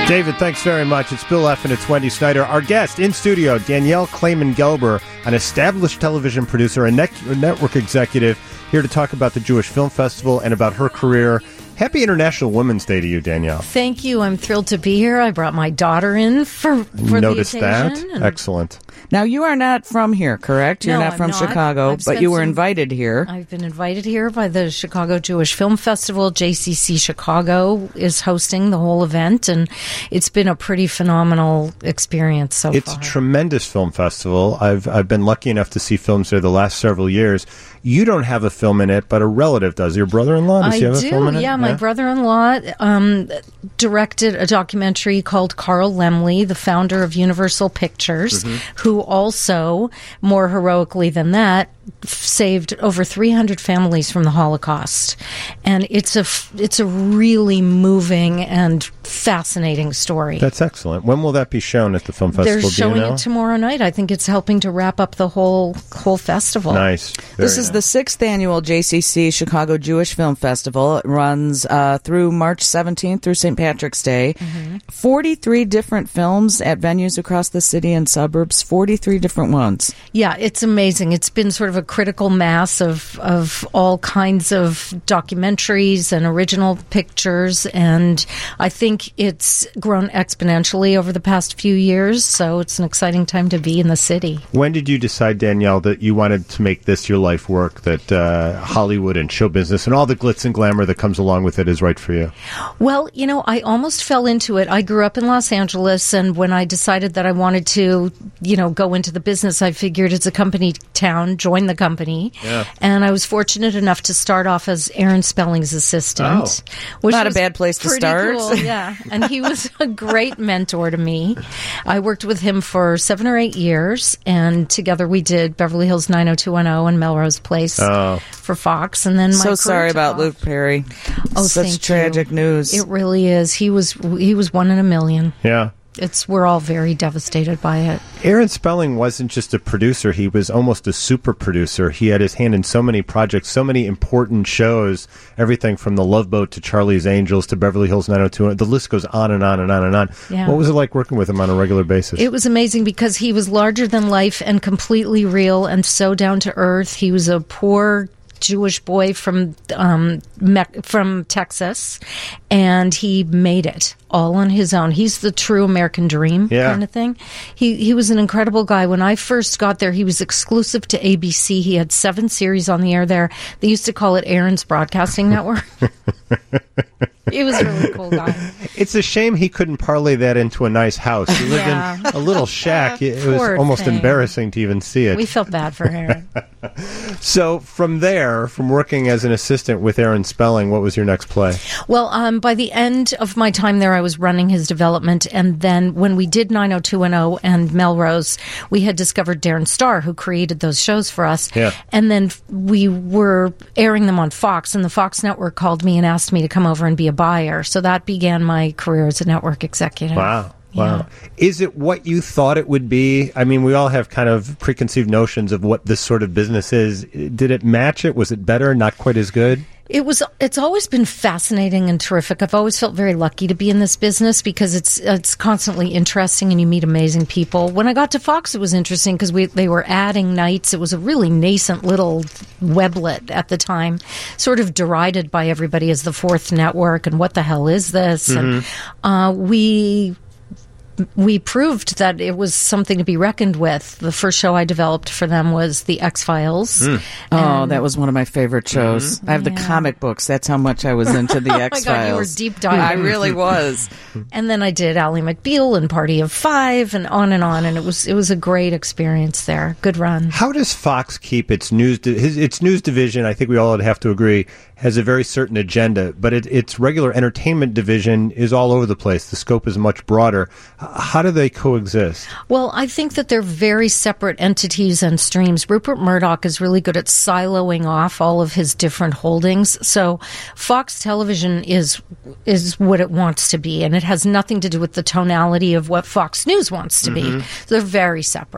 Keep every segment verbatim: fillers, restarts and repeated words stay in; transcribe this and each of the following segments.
David, thanks very much. It's Bill F. and it's Wendy Snyder. Our guest in studio, Danielle Kleiman-Gelber, an established television producer and network executive, here to talk about the Jewish Film Festival and about her career. Happy International Women's Day to you, Danielle. Thank you. I'm thrilled to be here. I brought my daughter in for, for Noticed the that. occasion. Excellent. Now, you are not from here, correct? You're No, not I'm from not. Chicago, I've but spent you were some- invited here. I've been invited here by the Chicago Jewish Film Festival. J C C Chicago is hosting the whole event, and it's been a pretty phenomenal experience so It's far. a tremendous film festival. I've I've been lucky enough to see films there the last several years. You don't have a film in it, but a relative does. Your brother-in-law, does I he have do, a film in it? yeah. My brother-in-law um, directed a documentary called Carl Laemmle, the founder of Universal Pictures, Mm-hmm. who also, more heroically than that, f- saved over three hundred families from the Holocaust. And it's a f- it's a really moving and fascinating story. That's excellent. When will that be shown at the film festival? They're Do you showing know? it tomorrow night. I think it's helping to wrap up the whole whole festival. Nice. This Very is nice. the sixth annual J C C Chicago Jewish Film Festival. It runs uh, through March seventeenth through Saint Patrick's Day. Mm-hmm. forty-three different films at venues across the city and suburbs. forty-three different ones. Yeah, it's amazing. It's been sort of a critical mass of, of all kinds of documentaries and original pictures, and I think it's grown exponentially over the past few years, so it's an exciting time to be in the city. When did you decide, Danielle, that you wanted to make this your life work, that uh, Hollywood and show business and all the glitz and glamour that comes along with it is right for you? Well, you know, I almost fell into it. I grew up in Los Angeles, and when I decided that I wanted to, you know, go into the business, I figured it's a company town, join the company. Yeah. And I was fortunate enough to start off as Aaron Spelling's assistant. Oh. Which Not a was bad place to pretty start. cool, yeah. And he was a great mentor to me. I worked with him for seven or eight years, and together we did Beverly Hills nine oh two one oh and Melrose Place Oh. for Fox. And then my So career sorry took about off. Luke Perry. Oh, Such thank tragic you. news. It really is. He was he was one in a million. Yeah. It's we're all very devastated by it. Aaron Spelling wasn't just a producer. He was almost a super producer. He had his hand in so many projects, so many important shows, everything from The Love Boat to Charlie's Angels to Beverly Hills nine oh two. The list goes on and on and on and on. Yeah. What was it like working with him on a regular basis? It was amazing because he was larger than life and completely real and so down to earth. He was a poor Jewish boy from um, Me- from Texas, and he made it all on his own. He's the true American dream Yeah. kind of thing. He he was an incredible guy. When I first got there, he was exclusive to A B C. He had seven series on the air there. They used to call it Aaron's Broadcasting Network. He was a really cool guy. It's a shame he couldn't parlay that into a nice house. He lived Yeah. in a little shack. It, it was Poor almost thing. embarrassing to even see it. We felt bad for Aaron. So from there, from working as an assistant with Aaron Spelling, what was your next play? Well, um, by the end of my time there, I was running his development. And then when we did nine oh two one oh and Melrose, we had discovered Darren Star, who created those shows for us. Yeah. And then we were airing them on Fox, and the Fox network called me and asked me to come over and be a buyer. So that began my career as a network executive. Wow. Yeah. Wow. Is it what you thought it would be? I mean, we all have kind of preconceived notions of what this sort of business is. Did it match it? Was it better? Not quite as good? It was. It's always been fascinating and terrific. I've always felt very lucky to be in this business because it's it's constantly interesting and you meet amazing people. When I got to Fox, it was interesting because we they were adding nights. It was a really nascent little weblet at the time, sort of derided by everybody as the fourth network and what the hell is this? Mm-hmm. And uh, we. We proved that it was something to be reckoned with. The first show I developed for them was The X-Files. Mm. Oh, that was one of my favorite shows. I have the Yeah. comic books. That's how much I was into the Oh my X-Files. God, you were deep diving. I really was. And then I did Ally McBeal and Party of Five and on and on, and it was it was a great experience there. Good run. How does Fox keep its news di- his, its news division? I think we all would have to agree has a very certain agenda, but it, its regular entertainment division is all over the place. The scope is much broader. H- How do they coexist? Well, I think that they're very separate entities and streams. Rupert Murdoch is really good at siloing off all of his different holdings. So Fox Television is is what it wants to be, and it has nothing to do with the tonality of what Fox News wants to be. So they're very separate.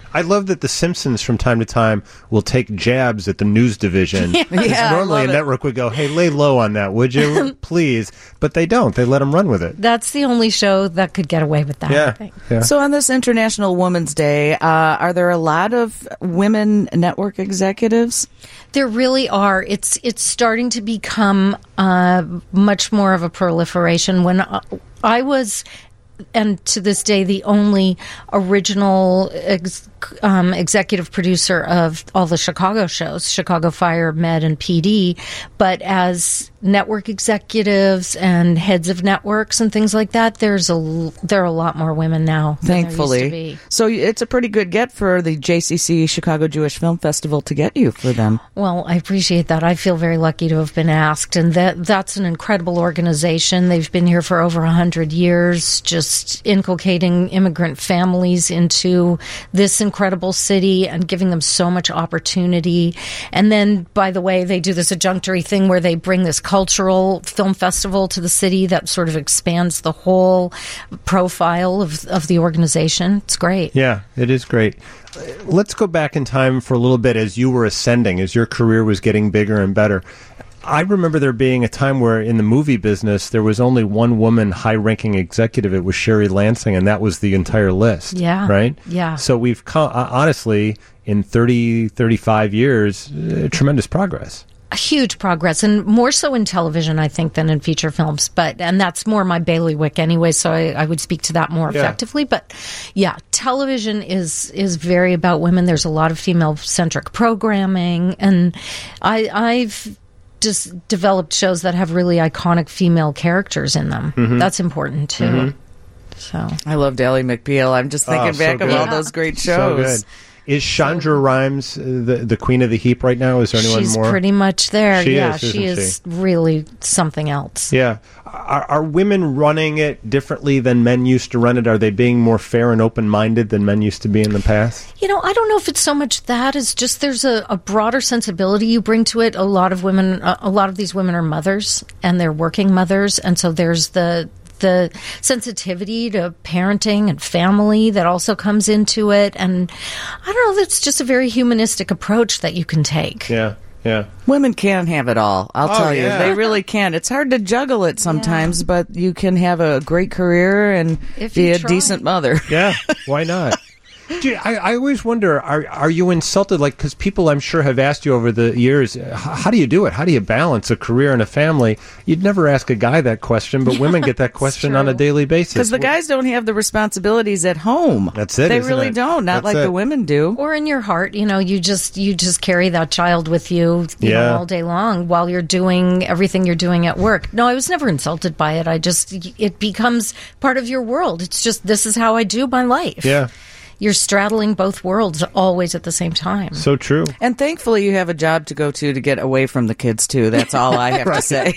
I love that The Simpsons from time to time will take jabs at the news division. Yeah, I normally a love it. network would go, hey, lay low on that, would you? Please. But they don't. They let them run with it. That's the only show that could get away with that, I Yeah. think. yeah. So on this International Women's Day, uh, are there a lot of women network executives? There really are. It's it's starting to become uh, much more of a proliferation. When I, I was, and to this day, the only original ex, um, executive producer of all the Chicago shows, Chicago Fire, Med, and P D. But as network executives and heads of networks and things like that, there's a there are a lot more women now. Than Thankfully. there used to be. So it's a pretty good get for the J C C Chicago Jewish Film Festival to get you for them. Well, I appreciate that. I feel very lucky to have been asked, and that that's an incredible organization. They've been here for over a hundred years, just inculcating immigrant families into this incredible city and giving them so much opportunity. And then, by the way, they do this adjunctory thing where they bring this cultural film festival to the city that sort of expands the whole profile of of the organization. It's great. Yeah, it is great. Let's go back in time for a little bit as you were ascending, as your career was getting bigger and better. I remember there being a time where in the movie business there was only one woman high-ranking executive. It was Sherry Lansing, and that was the entire list. Yeah. Right? Yeah. So we've, come, uh, honestly, in thirty, thirty-five years, uh, tremendous progress. A huge progress, and more so in television, I think, than in feature films. But and that's more my bailiwick anyway, so I, I would speak to that more Yeah. effectively. But yeah, television is is very about women. There's a lot of female centric programming, and I, I've just developed shows that have really iconic female characters in them. Mm-hmm. That's important too. Mm-hmm. So I love Dally McBeal. I'm just thinking Oh, so back of good. all those great So shows. good. Is Chandra Rhimes uh, the the queen of the heap right now? Is there anyone she's more? pretty much there. She yeah, is, she isn't is really something else. Yeah. Are, are women running it differently than men used to run it? Are they being more fair and open-minded than men used to be in the past? You know, I don't know if it's so much that as just there's a, a broader sensibility you bring to it. A lot of women, a, a lot of these women are mothers, and they're working mothers, and so there's the the sensitivity to parenting and family that also comes into it. And I don't know, that's just a very humanistic approach that you can take. Yeah, yeah. Women can have it all. I'll Oh, tell you, yeah. they really can. It's hard to juggle it sometimes, but you can have a great career and If be you a try. decent mother. Yeah, why not? Gee, I, I always wonder, are are you insulted? Like, because people, I'm sure, have asked you over the years, h- how do you do it? How do you balance a career and a family? You'd never ask a guy that question, but women get that question on a true. daily basis. Because the guys don't have the responsibilities at home. That's it, They isn't really it? don't. Not That's like it. the women do. Or in your heart, you know, you just you just carry that child with you, you Yeah. know, all day long while you're doing everything you're doing at work. No, I was never insulted by it. I just it becomes part of your world. It's just this is how I do my life. Yeah, You're straddling both worlds always at the same time. so true. And thankfully, you have a job to go to to get away from the kids, too. That's all I have to say.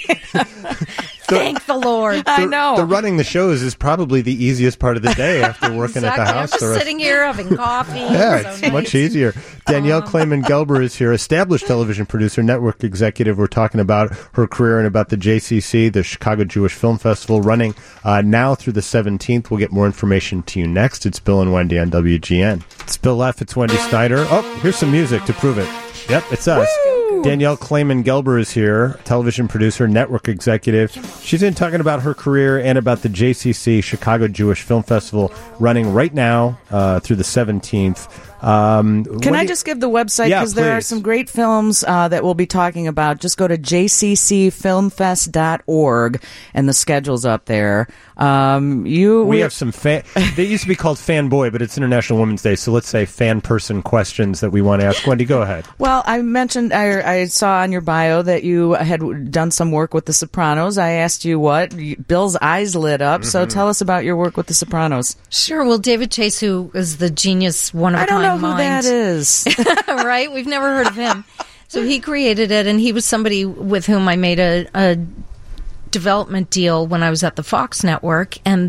Thank the Lord. I The- know. The running the shows is probably the easiest part of the day after working Exactly. at the I'm house. just the rest- sitting here having coffee. Yeah, So it's nice. much easier. Danielle Clayman Gelber is here, established television producer, network executive. We're talking about her career and about the J C C, the Chicago Jewish Film Festival, running uh, now through the seventeenth. We'll get more information to you next. It's Bill and Wendy on W G N. It's Bill F. It's Wendy Snyder. Oh, here's some music to prove it. Yep, it's us. Danielle Clayman Gelber is here, television producer, network executive. She's in talking about her career and about the J C C, Chicago Jewish Film Festival, running right now uh, through the seventeenth. Um, Can what I do you- just give the website? Yeah, Because there are please. some great films uh, that we'll be talking about. Just go to j c c film fest dot org, and the schedule's up there. Um, you, We have some fan. They used to be called Fanboy, but it's International Women's Day, so let's say fan person questions that we want to ask. Wendy, go ahead. Well, I mentioned, I, I saw on your bio that you had done some work with The Sopranos. I asked you what. Bill's eyes lit up. So tell us about your work with The Sopranos. Sure. Well, David Chase, who is the genius, one of a I don't kind know who mind, that is. right? We've never heard of him. So he created it, and he was somebody with whom I made a, a development deal when I was at the Fox network, and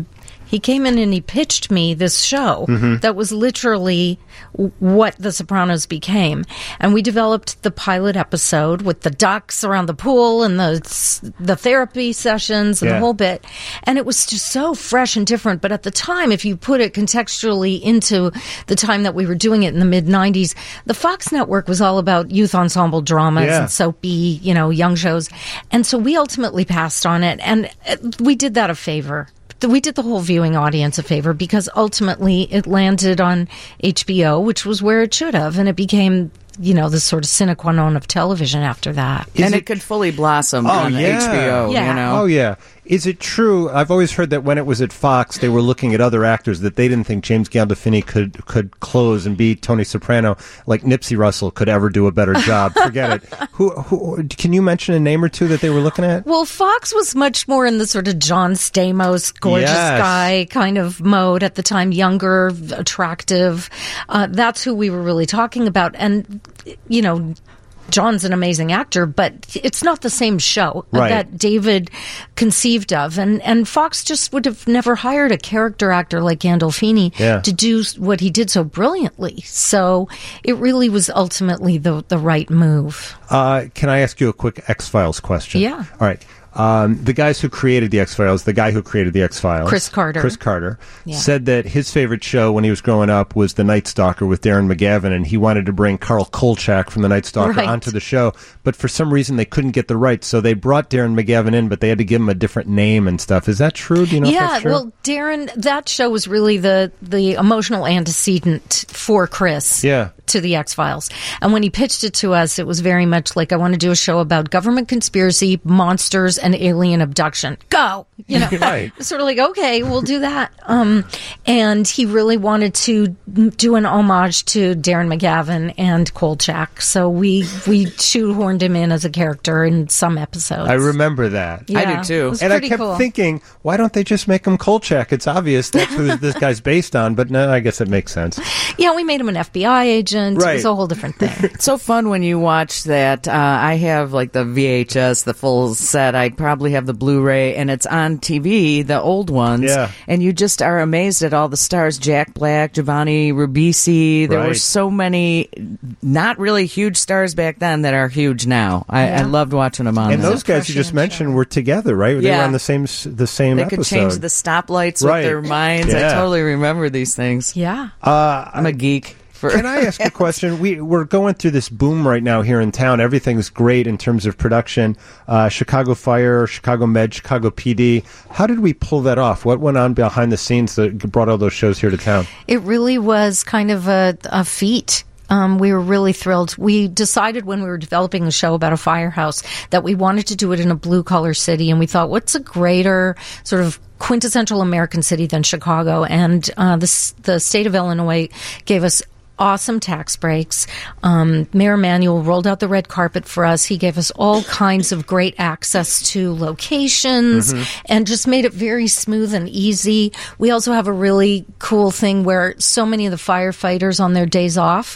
He came in and he pitched me this show Mm-hmm. that was literally w- what The Sopranos became. And we developed the pilot episode with the ducks around the pool and the the therapy sessions and Yeah. the whole bit. And it was just so fresh and different. But at the time, if you put it contextually into the time that we were doing it in the mid nineties, the Fox network was all about youth ensemble dramas Yeah. and soapy, you know, young shows. And so we ultimately passed on it. And uh, we did that a favor. We did the whole viewing audience a favor because ultimately it landed on H B O, which was where it should have. And it became, you know, the sort of sine qua non of television after that. Is and it- it, could fully blossom Oh, on yeah. H B O, Yeah. you know? Oh, yeah. Is it true? I've always heard that when it was at Fox, they were looking at other actors that they didn't think James Gandolfini could could close and be Tony Soprano like Nipsey Russell could ever do a better job. Forget it. Who, who? Can you mention a name or two that they were looking at? Well, Fox was much more in the sort of John Stamos, gorgeous Yes. guy kind of mode at the time, younger, attractive. Uh, that's who we were really talking about. And, you know, John's an amazing actor, but it's not the same show Right. that David conceived of. And, and Fox just would have never hired a character actor like Gandolfini Yeah. to do what he did so brilliantly. So it really was ultimately the, the right move. Uh, can I ask you a quick X-Files question? Yeah. All right. Um, the guys who created the X-Files, the guy who created the X-Files, Chris Carter. Chris Carter, Yeah. said that his favorite show when he was growing up was The Night Stalker with Darren McGavin, and he wanted to bring Carl Kolchak from The Night Stalker Right. onto the show, but for some reason they couldn't get the rights, so they brought Darren McGavin in, but they had to give him a different name and stuff. Is that true? Do you know if Yeah, that's true? well, Darren, that show was really the the emotional antecedent for Chris. Yeah. To the X-Files. And when he pitched it to us, it was very much like, I want to do a show about government conspiracy, monsters, and alien abduction. Go! You know, Right. sort of like, okay, we'll do that. Um, and he really wanted to do an homage to Darren McGavin and Kolchak. So we, we shoehorned him in as a character in some episodes. I remember that. Yeah, I do too. it was And I pretty kept cool. thinking, why don't they just make him Kolchak? It's obvious that's who this guy's based on, but no, I guess it makes sense. Yeah, we made him an F B I agent. It Right. was a whole different thing. It's so fun when you watch that. Uh, I have like the V H S, the full set. I probably have the Blu-ray, and it's on T V, the old ones. Yeah. And you just are amazed at all the stars. Jack Black, Giovanni Ribisi. There were Right. so many not really huge stars back then that are huge now. I, I loved watching them on And that. those guys you just mentioned were together, right? They were Yeah. on the same s- the same They episode. could change the stoplights Right. with their minds. Yeah. I totally remember these things. Yeah. I'm a geek. For Can I ask a question? We we're going through this boom right now here in town. Everything's great in terms of production. Uh, Chicago Fire, Chicago Med, Chicago P D. How did we pull that off? What went on behind the scenes that brought all those shows here to town? It really was kind of a, a feat. Um, we were really thrilled. We decided when we were developing a show about a firehouse that we wanted to do it in a blue-collar city, and we thought, what's a greater sort of quintessential American city than Chicago? And uh, the, s- the state of Illinois gave us awesome tax breaks. Um, Mayor Emanuel rolled out the red carpet for us. He gave us all kinds of great access to locations and just made it very smooth and easy. We also have a really cool thing where so many of the firefighters on their days off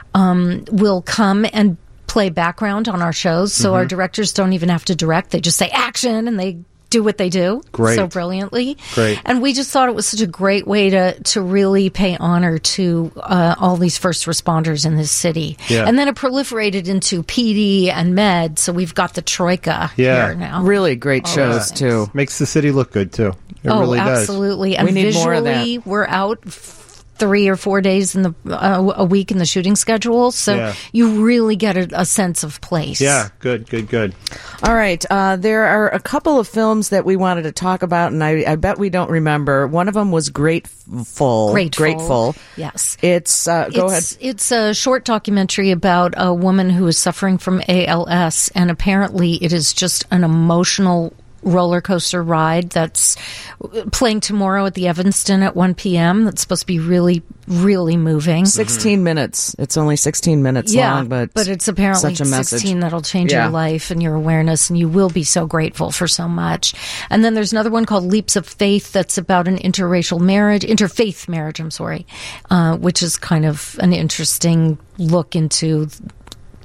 um, will come and play background on our shows. So our directors don't even have to direct. They just say action and they do what they do Great. so brilliantly. Great. And we just thought it was such a great way to to really pay honor to uh, all these first responders in this city. Yeah. And then it proliferated into P D and Med, so we've got the troika Yeah. here now. really great shows, too. Makes the city look good too. It oh, really does. absolutely. And We need more of that. visually, we're out f- three or four days in the uh, a week in the shooting schedule, so Yeah. you really get a, a sense of place. Yeah, good, good, good. All right. Uh, there are a couple of films that we wanted to talk about, and I, I bet we don't remember. One of them was Grateful. Grateful. Grateful. Yes. It's, uh, go it's, ahead. It's a short documentary about a woman who is suffering from A L S, and apparently it is just an emotional roller coaster ride that's playing tomorrow at the Evanston at one p.m. That's supposed to be really, really moving. sixteen minutes. It's only sixteen minutes yeah, long, but, it's apparently such a message. sixteen that'll change Yeah. your life and your awareness, and you will be so grateful for so much. And then there's another one called Leaps of Faith that's about an interracial marriage, interfaith marriage, I'm sorry, uh, which is kind of an interesting look into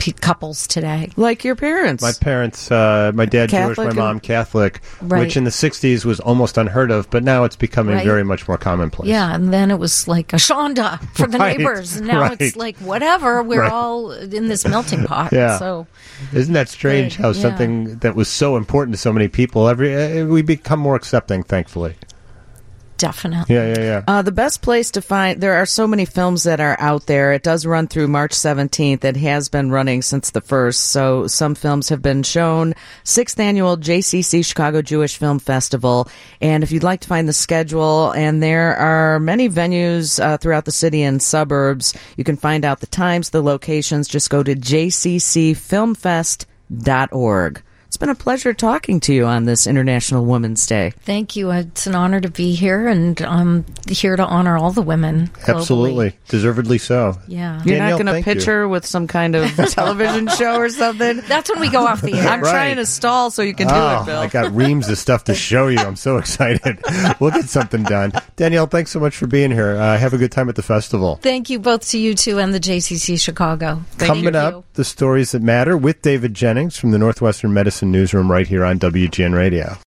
p- couples today. Like your parents. My parents, uh, my dad Catholic Jewish, my mom and- Catholic, Right. which in the sixties was almost unheard of, but now it's becoming Right. very much more commonplace. Yeah, and then it was like a shonda for the Right, neighbors, and now right. it's like whatever. We're Right. all in this melting pot. Yeah. So Isn't that strange Right, how yeah. something that was so important to so many people, every uh, we become more accepting, thankfully. definitely. Yeah, yeah, yeah. Uh, the best place to find, there are so many films that are out there. It does run through March seventeenth. It has been running since the first. So some films have been shown. Sixth annual J C C Chicago Jewish Film Festival. And if you'd like to find the schedule, and there are many venues uh, throughout the city and suburbs, you can find out the times, the locations. Just go to j c c film fest dot org. It's been a pleasure talking to you on this International Women's Day. Thank you. It's an honor to be here, and I'm here to honor all the women globally. Absolutely. Deservedly so. Yeah. You're Danielle, not going to thank pitch you. her with some kind of television show or something? That's when we go off the air. I'm Right. trying to stall so you can do Oh, it, Bill. I got reams of stuff to show you. I'm so excited. We'll get something done. Danielle, thanks so much for being here. Uh, have a good time at the festival. Thank you both to you two and the J C C Chicago. Thank Coming you. up, the stories that matter with David Jennings from the Northwestern Medicine Newsroom right here on W G N Radio.